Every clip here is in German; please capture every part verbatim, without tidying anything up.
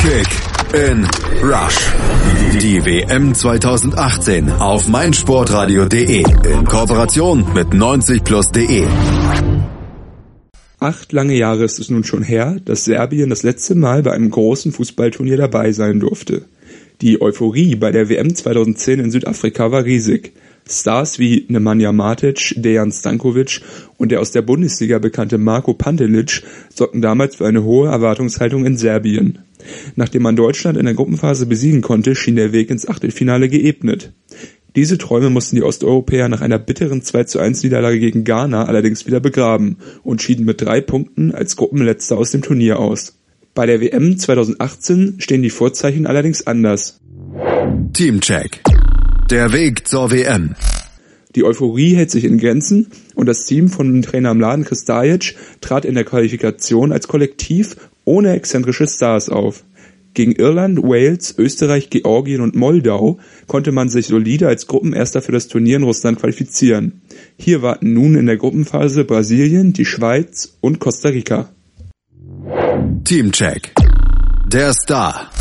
Kick in Rush. Die W M zwanzig achtzehn auf meinsportradio punkt de in Kooperation mit neunzig plus punkt de. Acht lange Jahre ist es nun schon her, dass Serbien das letzte Mal bei einem großen Fußballturnier dabei sein durfte. Die Euphorie bei der W M zwanzig zehn in Südafrika war riesig. Stars wie Nemanja Matic, Dejan Stankovic und der aus der Bundesliga bekannte Marko Pantelic sorgten damals für eine hohe Erwartungshaltung in Serbien. Nachdem man Deutschland in der Gruppenphase besiegen konnte, schien der Weg ins Achtelfinale geebnet. Diese Träume mussten die Osteuropäer nach einer bitteren zwei zu eins Niederlage gegen Ghana allerdings wieder begraben und schieden mit drei Punkten als Gruppenletzter aus dem Turnier aus. Bei der W M zwanzig achtzehn stehen die Vorzeichen allerdings anders. Teamcheck. Der Weg zur W M. Die Euphorie hält sich in Grenzen und das Team von Trainer Mladen Krstajic trat in der Qualifikation als Kollektiv ohne exzentrische Stars auf. Gegen Irland, Wales, Österreich, Georgien und Moldau konnte man sich solide als Gruppenerster für das Turnier in Russland qualifizieren. Hier warten nun in der Gruppenphase Brasilien, die Schweiz und Costa Rica. Teamcheck. Der Star.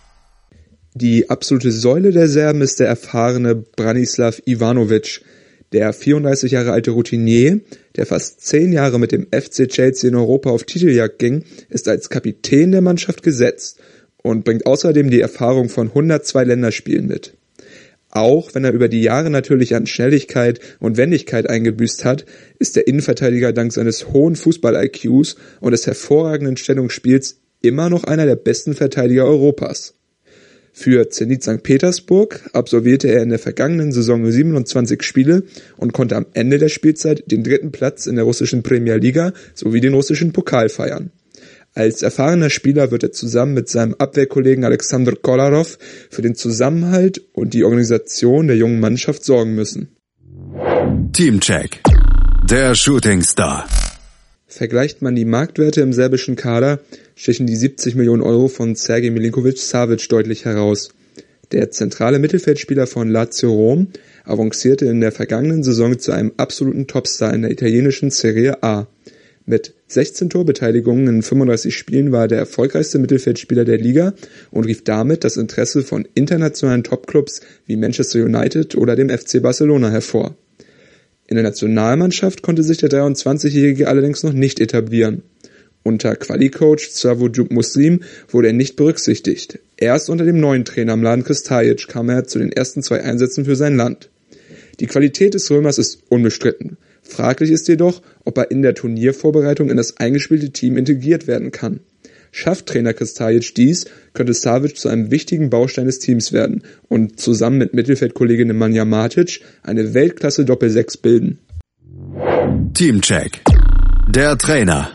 Die absolute Säule der Serben ist der erfahrene Branislav Ivanovic, der vierunddreißig Jahre alte Routinier, der fast zehn Jahre mit dem F C Chelsea in Europa auf Titeljagd ging, ist als Kapitän der Mannschaft gesetzt und bringt außerdem die Erfahrung von hundertzwei Länderspielen mit. Auch wenn er über die Jahre natürlich an Schnelligkeit und Wendigkeit eingebüßt hat, ist der Innenverteidiger dank seines hohen Fußball-I Qs und des hervorragenden Stellungsspiels immer noch einer der besten Verteidiger Europas. Für Zenit Sankt Petersburg absolvierte er in der vergangenen Saison siebenundzwanzig Spiele und konnte am Ende der Spielzeit den dritten Platz in der russischen Premier Liga sowie den russischen Pokal feiern. Als erfahrener Spieler wird er zusammen mit seinem Abwehrkollegen Alexander Kolarov für den Zusammenhalt und die Organisation der jungen Mannschaft sorgen müssen. Teamcheck. Der Shooting Star. Vergleicht man die Marktwerte im serbischen Kader, stechen die siebzig Millionen Euro von Sergej Milinković-Savić deutlich heraus. Der zentrale Mittelfeldspieler von Lazio Rom avancierte in der vergangenen Saison zu einem absoluten Topstar in der italienischen Serie A. Mit sechzehn Torbeteiligungen in fünfunddreißig Spielen war er der erfolgreichste Mittelfeldspieler der Liga und rief damit das Interesse von internationalen Topclubs wie Manchester United oder dem F C Barcelona hervor. In der Nationalmannschaft konnte sich der dreiundzwanzigjährige allerdings noch nicht etablieren. Unter Quali-Coach Slavoj Muslim wurde er nicht berücksichtigt. Erst unter dem neuen Trainer Mladen Krstajic kam er zu den ersten zwei Einsätzen für sein Land. Die Qualität des Römers ist unbestritten. Fraglich ist jedoch, ob er in der Turniervorbereitung in das eingespielte Team integriert werden kann. Schafft Trainer Krstajic dies, könnte Savić zu einem wichtigen Baustein des Teams werden und zusammen mit Mittelfeldkollege Nemanja Matic eine Weltklasse-Doppelsechs bilden. Teamcheck. Der Trainer.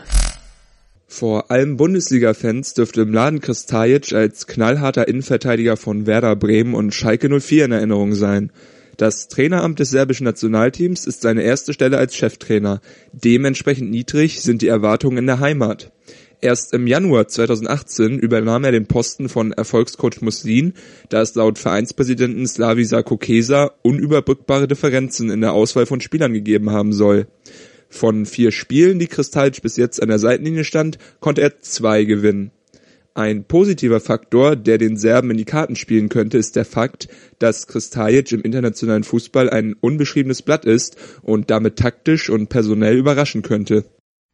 Vor allem Bundesliga-Fans dürfte Mladen Krstajic als knallharter Innenverteidiger von Werder Bremen und Schalke null vier in Erinnerung sein. Das Traineramt des serbischen Nationalteams ist seine erste Stelle als Cheftrainer. Dementsprechend niedrig sind die Erwartungen in der Heimat. Erst im Januar zwanzig achtzehn übernahm er den Posten von Erfolgscoach Muslin, da es laut Vereinspräsidenten Slavisa Kokesa unüberbrückbare Differenzen in der Auswahl von Spielern gegeben haben soll. Von vier Spielen, die Krstajic bis jetzt an der Seitenlinie stand, konnte er zwei gewinnen. Ein positiver Faktor, der den Serben in die Karten spielen könnte, ist der Fakt, dass Krstajic im internationalen Fußball ein unbeschriebenes Blatt ist und damit taktisch und personell überraschen könnte.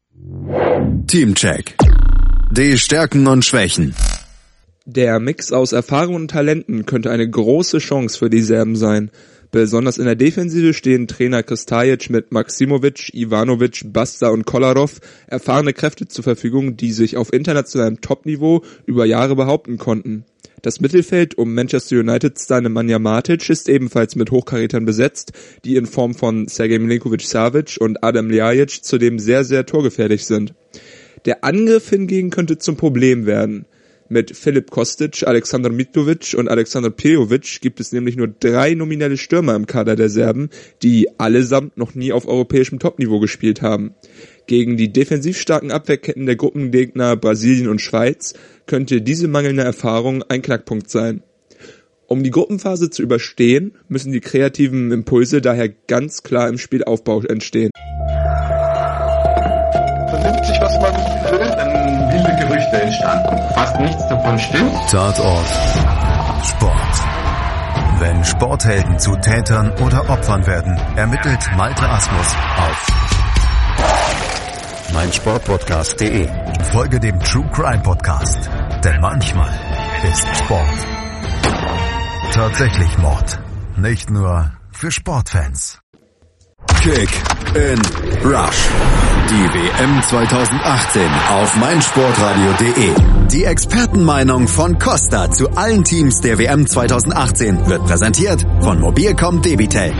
Teamcheck. Die Stärken und Schwächen. Der Mix aus Erfahrung und Talenten könnte eine große Chance für die Serben sein. Besonders in der Defensive stehen Trainer Krstajic mit Maksimovic, Ivanovic, Basta und Kolarov erfahrene Kräfte zur Verfügung, die sich auf internationalem Topniveau über Jahre behaupten konnten. Das Mittelfeld um Manchester United-Star Nemanja Matic ist ebenfalls mit Hochkarätern besetzt, die in Form von Sergej Milinković-Savić und Adam Ljajic zudem sehr, sehr torgefährlich sind. Der Angriff hingegen könnte zum Problem werden. Mit Filip Kostic, Aleksandar Mitrovic und Aleksandar Pejovic gibt es nämlich nur drei nominelle Stürmer im Kader der Serben, die allesamt noch nie auf europäischem Topniveau gespielt haben. Gegen die defensiv starken Abwehrketten der Gruppengegner Brasilien und Schweiz könnte diese mangelnde Erfahrung ein Knackpunkt sein. Um die Gruppenphase zu überstehen, müssen die kreativen Impulse daher ganz klar im Spielaufbau entstehen. Vernimmt sich, was man will, dann will viele Gerüchte entstanden. Fast nichts davon stimmt. Tatort Sport. Wenn Sporthelden zu Tätern oder Opfern werden, ermittelt Malte Asmus auf meinsportpodcast punkt de. Folge dem True Crime Podcast, denn manchmal ist Sport tatsächlich Mord. Nicht nur für Sportfans. Kick in Rush. Die W M zweitausendachtzehn auf meinsportradio punkt de. Die Expertenmeinung von Costa zu allen Teams der W M zweitausendachtzehn wird präsentiert von Mobilcom Debitel.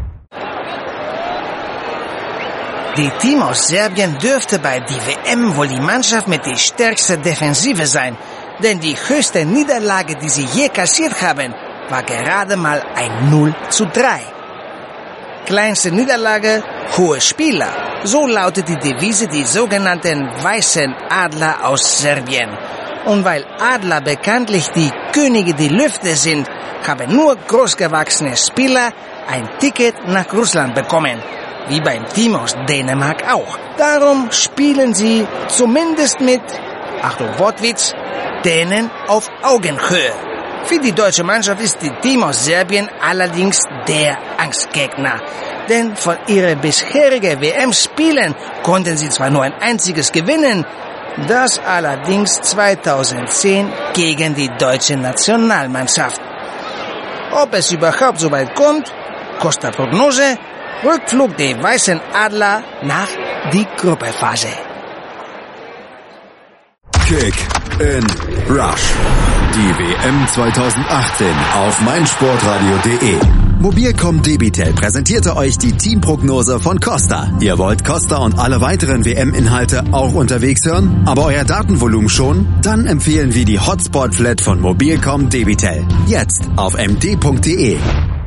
Die Team aus Serbien dürfte bei der W M wohl die Mannschaft mit der stärksten Defensive sein, denn die höchste Niederlage, die sie je kassiert haben, war gerade mal ein null zu drei. Kleinste Niederlage, hohe Spieler. So lautet die Devise der sogenannten Weißen Adler aus Serbien. Und weil Adler bekanntlich die Könige der Lüfte sind, haben nur großgewachsene Spieler ein Ticket nach Russland bekommen. Wie beim Team aus Dänemark auch. Darum spielen sie zumindest mit, Achtung Wortwitz, Dänen auf Augenhöhe. Für die deutsche Mannschaft ist das Team aus Serbien allerdings der Angstgegner. Denn von ihren bisherigen W M-Spielen konnten sie zwar nur ein einziges gewinnen, das allerdings zweitausendzehn gegen die deutsche Nationalmannschaft. Ob es überhaupt so weit kommt? Costa Prognose, Rückflug der Weißen Adler nach die Gruppenphase. Kick in Rush. Die W M zweitausendachtzehn auf meinsportradio punkt de. Mobilcom Debitel präsentierte euch die Teamprognose von Costa. Ihr wollt Costa und alle weiteren W M-Inhalte auch unterwegs hören, aber euer Datenvolumen schon? Dann empfehlen wir die Hotspot-Flat von Mobilcom Debitel. Jetzt auf m d punkt de.